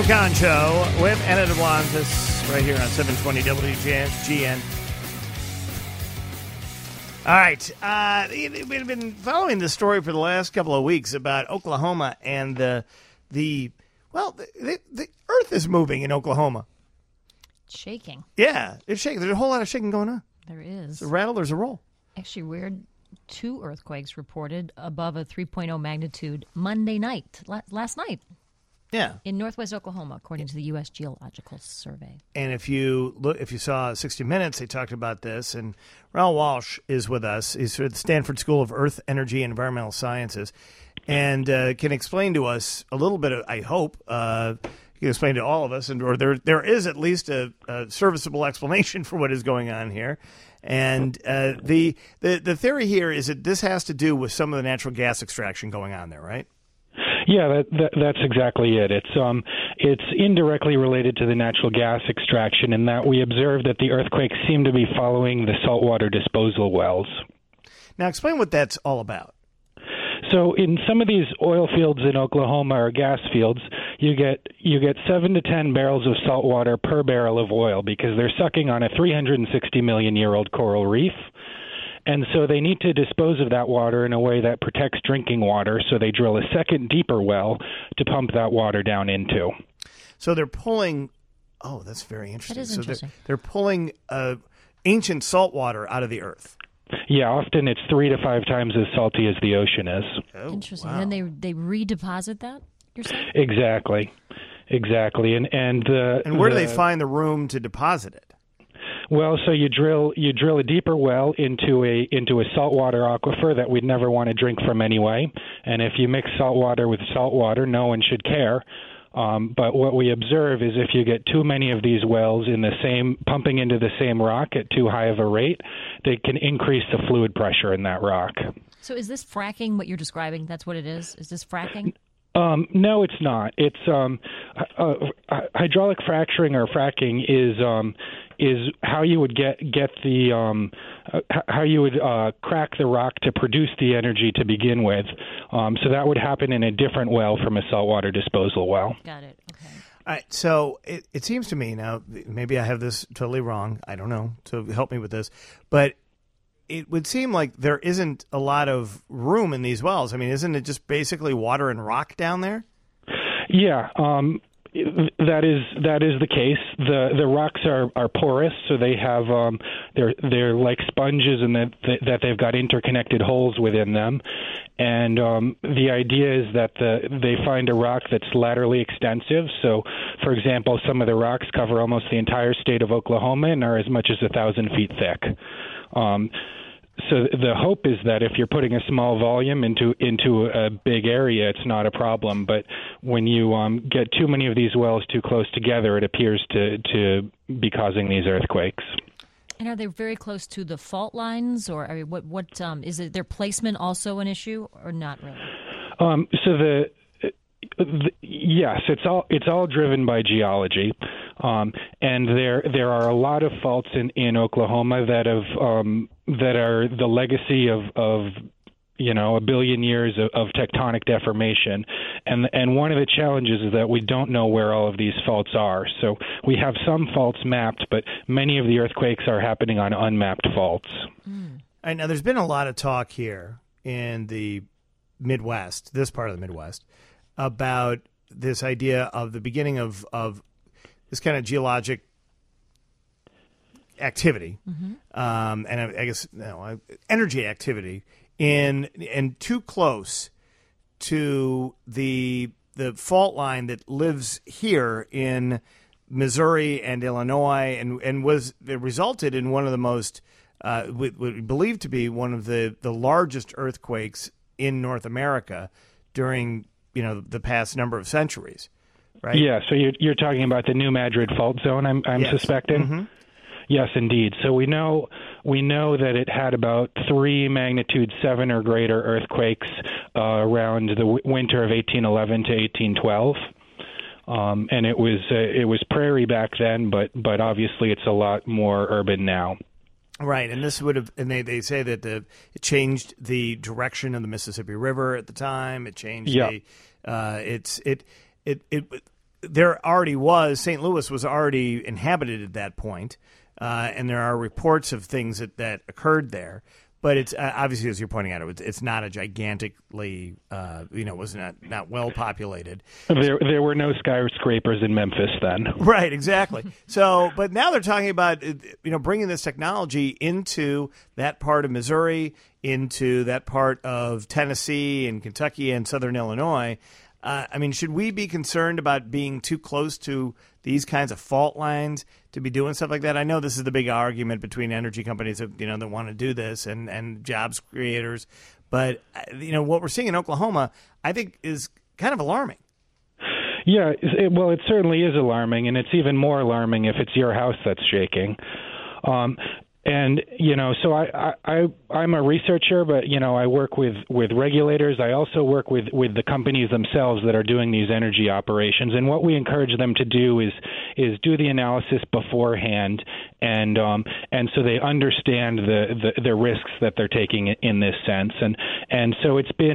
Adam Kahn Show with Anna Duplantis right here on 720 WGN. All right. We've been following this story for the last couple of weeks about Oklahoma and the earth is moving in Oklahoma. It's shaking. Yeah, it's shaking. There's a whole lot of shaking going on. There is. There's a rattle, there's a roll. Actually, weird. 2 earthquakes reported above a 3.0 magnitude Monday night, last night. Yeah, in northwest Oklahoma, according to the U.S. Geological Survey. And if you saw 60 Minutes, they talked about this. And Raoul Walsh is with us. He's at the Stanford School of Earth, Energy, and Environmental Sciences, and can explain to us a little bit. I hope he can explain to all of us, or there is at least a serviceable explanation for what is going on here. And the theory here is that this has to do with some of the natural gas extraction going on there, right? Yeah, that's exactly it. It's indirectly related to the natural gas extraction in that we observed that the earthquakes seem to be following the saltwater disposal wells. Now, explain what that's all about. So in some of these oil fields in Oklahoma or gas fields, you get 7 to 10 barrels of salt water per barrel of oil because they're sucking on a 360 million year old coral reef. And so they need to dispose of that water in a way that protects drinking water, so they drill a second, deeper well to pump that water down into. So they're pulling – oh, that's very interesting. That is interesting. They're pulling ancient salt water out of the earth. Yeah, often it's 3 to 5 times as salty as the ocean is. Oh, interesting. Wow. And then they redeposit that, you're saying? Exactly. And where do they find the room to deposit it? Well, so you drill a deeper well into a saltwater aquifer that we'd never want to drink from anyway. And if you mix salt water with salt water, no one should care. But what we observe is if you get too many of these wells pumping into the same rock at too high of a rate, they can increase the fluid pressure in that rock. So is this fracking what you're describing? That's what it is? Is this fracking? No, it's not. It's hydraulic fracturing or fracking is how you would get the how you would crack the rock to produce the energy to begin with. So that would happen in a different well from a saltwater disposal well. Got it. Okay. All right. So it seems to me now, maybe I have this totally wrong. I don't know. So help me with this, but it would seem like there isn't a lot of room in these wells. I mean, isn't it just basically water and rock down there? Yeah, that is the case. The rocks are porous, so they have they're like sponges, and that they've got interconnected holes within them. And the idea is that they find a rock that's laterally extensive. So, for example, some of the rocks cover almost the entire state of Oklahoma and are as much as 1,000 feet thick. So the hope is that if you're putting a small volume into a big area, it's not a problem. But when you get too many of these wells too close together, it appears to be causing these earthquakes. And are they very close to the fault lines, or I mean, what is it? Their placement also an issue, or not really? Yes, it's all driven by geology, and there are a lot of faults in Oklahoma that are the legacy of a billion years of tectonic deformation, and one of the challenges is that we don't know where all of these faults are. So we have some faults mapped, but many of the earthquakes are happening on unmapped faults. All right, now there's been a lot of talk here in the Midwest, this part of the Midwest, about this idea of the beginning of this kind of geologic activity, and I guess energy activity in too close to the fault line that lives here in Missouri and Illinois, and it resulted in one of the most what we believe to be one of the largest earthquakes in North America during the past number of centuries, right? Yeah, so you're talking about the New Madrid Fault Zone, I'm Yes. suspecting? Mm-hmm. Yes, indeed. So we know that it had about 3 magnitude 7 or greater earthquakes around the winter of 1811 to 1812. And it was prairie back then, but obviously it's a lot more urban now. Right, and this would have, and they say that it changed the direction of the Mississippi River at the time. It changed there already was, St. Louis was already inhabited at that point, and there are reports of things that occurred there. But it's obviously, as you're pointing out, it's not a gigantically, was not well populated. There were no skyscrapers in Memphis then. Right, exactly. So, but now they're talking about bringing this technology into that part of Missouri, into that part of Tennessee and Kentucky and Southern Illinois. Should we be concerned about being too close to these kinds of fault lines to be doing stuff like that? I know this is the big argument between energy companies that want to do this and jobs creators, but what we're seeing in Oklahoma, I think, is kind of alarming. Yeah, it certainly is alarming, and it's even more alarming if it's your house that's shaking. And so I'm a researcher, but I work with regulators. I also work with the companies themselves that are doing these energy operations. And what we encourage them to do is do the analysis beforehand, and so they understand the risks that they're taking in this sense. And so it's been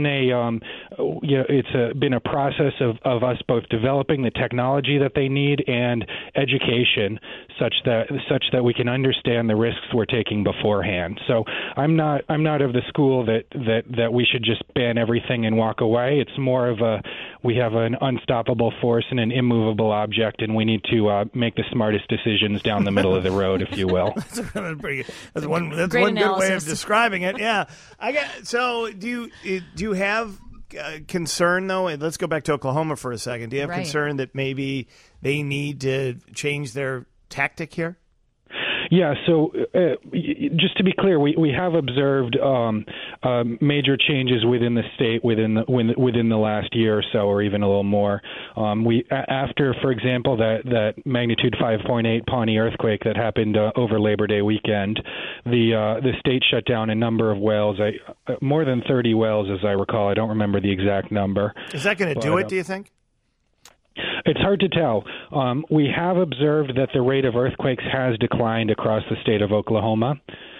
been a process of us both developing the technology that they need and education such that we can understand the risks we're taking beforehand. So I'm not of the school that we should just ban everything and walk away. It's more of we have an unstoppable force and an immovable object, and we need to make the smartest decisions down the middle of the road, if you will. That's one good way of describing it. Yeah, So do you have concern though? Let's go back to Oklahoma for a second. Do you have concern that maybe they need to change their tactic here? Yeah, so just to be clear, we have observed major changes within the state within the last year or so, or even a little more. After, for example, that magnitude 5.8 Pawnee earthquake that happened over Labor Day weekend, the state shut down a number of wells, more than 30 wells, as I recall. I don't remember the exact number. Is that going to do it? Do you think? It's hard to tell. We have observed that the rate of earthquakes has declined across the state of Oklahoma.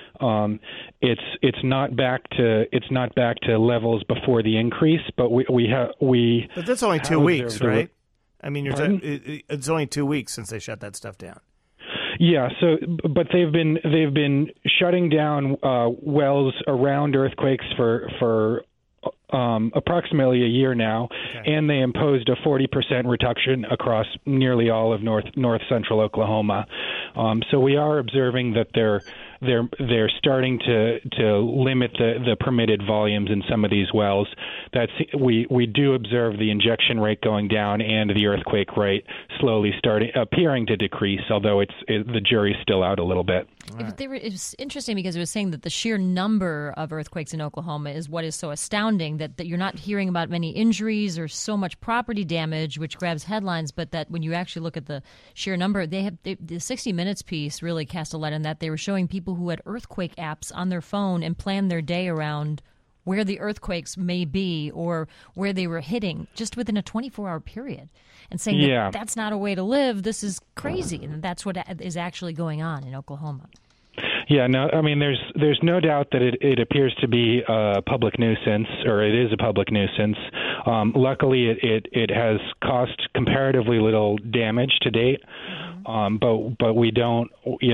It's not back to levels before the increase, but we have. But that's only 2 weeks, right? It's only 2 weeks since they shut that stuff down. Yeah. So, but they've been shutting down wells around earthquakes for approximately a year now, and they imposed a 40% reduction across nearly all of north central Oklahoma. So we are observing that they're starting to limit the permitted volumes in some of these wells. We do observe the injection rate going down and the earthquake rate slowly appearing to decrease, although the jury's still out a little bit. Right. It was interesting because it was saying that the sheer number of earthquakes in Oklahoma is what is so astounding, that you're not hearing about many injuries or so much property damage, which grabs headlines, but that when you actually look at the sheer number, the 60 Minutes piece really cast a light on that. They were showing people who had earthquake apps on their phone and planned their day around where the earthquakes may be or where they were hitting just within a 24-hour period, and saying that's not a way to live. This is crazy, and that's what is actually going on in Oklahoma. Yeah, no, there's no doubt that it appears to be a public nuisance, or it is a public nuisance. Luckily, it has caused comparatively little damage to date, but we don't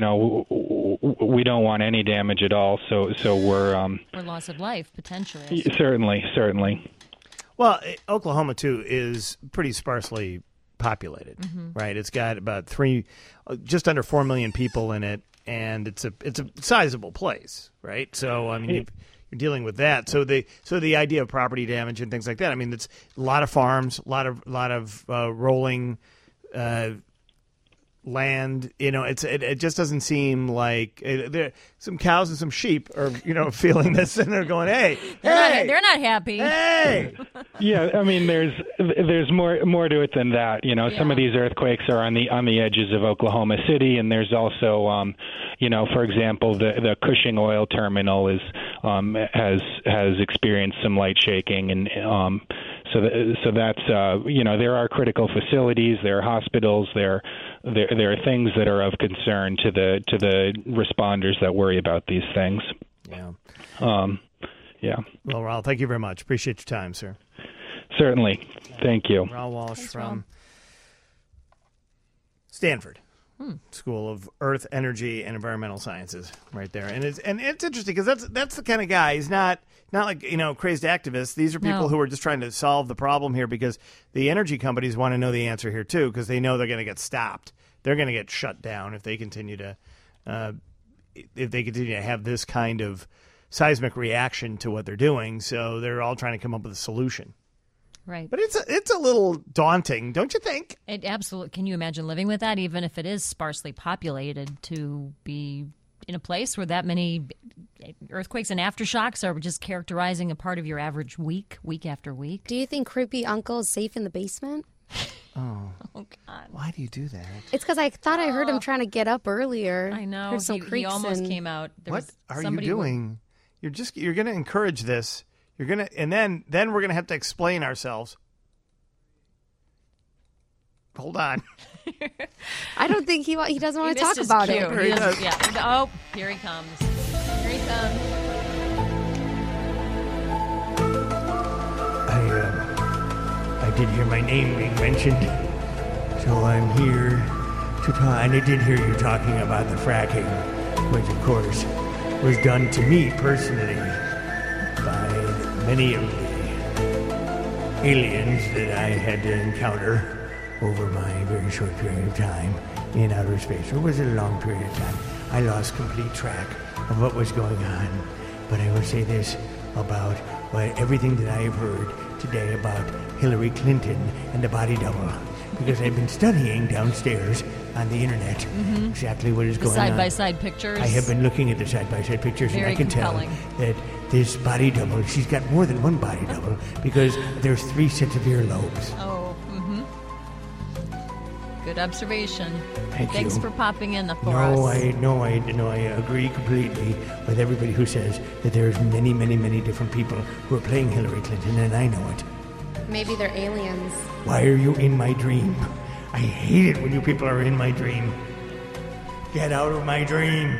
want any damage at all. So we're or loss of life potentially. Certainly. Well, Oklahoma too is pretty sparsely populated, right? It's got about just under 4 million people in it. And it's a sizable place, right? So you're dealing with that. So the idea of property damage and things like that. It's a lot of farms, a lot of rolling land. It just doesn't seem like there. Some cows and some sheep are feeling this, and they're going, "Hey, they're not happy." Hey, yeah. There's more to it than that. Some of these earthquakes are on the edges of Oklahoma City, and there's also, for example, the Cushing oil terminal has experienced some light shaking, and so that's there are critical facilities, there are hospitals, there are things that are of concern to the responders that worry about these things. Yeah. Yeah. Well, Raul, thank you very much. Appreciate your time, sir. Certainly. Thank you. Raul Walsh Stanford School of Earth, Energy, and Environmental Sciences, right there. And it's interesting because that's the kind of guy. He's not like crazed activists. These are people No. who are just trying to solve the problem here because the energy companies want to know the answer here too because they know they're going to get stopped. They're going to get shut down if they continue to have this kind of seismic reaction to what they're doing. So they're all trying to come up with a solution. Right. But it's a little daunting, don't you think? It absolutely. Can you imagine living with that, even if it is sparsely populated, to be in a place where that many earthquakes and aftershocks are just characterizing a part of your average week after week? Do you think creepy uncle is safe in the basement? Oh, God. Why do you do that? It's because I thought I heard him trying to get up earlier. I know. Heard some He creaks almost and- came out. There What was are you somebody doing? You're going to encourage this. You're going to, and then we're going to have to explain ourselves. Hold on. I don't think he doesn't He want to missed talk his about cue. it. Here he does. Yeah. Oh, here he comes. Here he comes. I did hear my name being mentioned, so I'm here to talk. And I did hear you talking about the fracking, which of course was done to me personally by many of the aliens that I had to encounter over my very short period of time in outer space. Or was it a long period of time? I lost complete track of what was going on. But I will say this about everything that I have heard today about Hillary Clinton and the body double. Because I've been studying downstairs on the internet exactly what is The going on. side-by-side pictures. I have been looking at the side-by-side pictures, Very and I can compelling. tell that this body double, she's got more than one body double because there's 3 sets of earlobes. Oh, good observation. Thank Thanks you. for popping in for us. I agree completely with everybody who says that there's many, many, many different people who are playing Hillary Clinton, and I know it. Maybe they're aliens. Why are you in my dream? I hate it when you people are in my dream. Get out of my dream.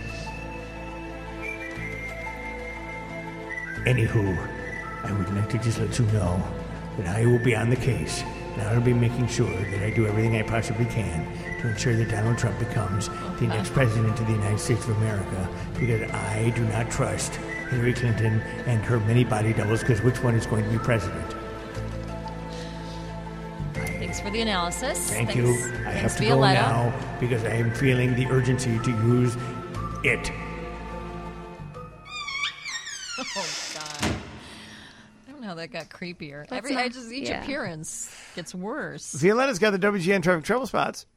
Anywho, I would like to just let you know that I will be on the case, and I'll be making sure that I do everything I possibly can to ensure that Donald Trump becomes the next president of the United States of America, because I do not trust Hillary Clinton and her many body doubles, because which one is going to be president? Thanks for the analysis. Thank Thanks, you. I thanks have to go Violetta. now because I am feeling the urgency to use it. Oh, God. I don't know how that got creepier. That's Each not- appearance gets worse. Violetta's got the WGN traffic trouble spots.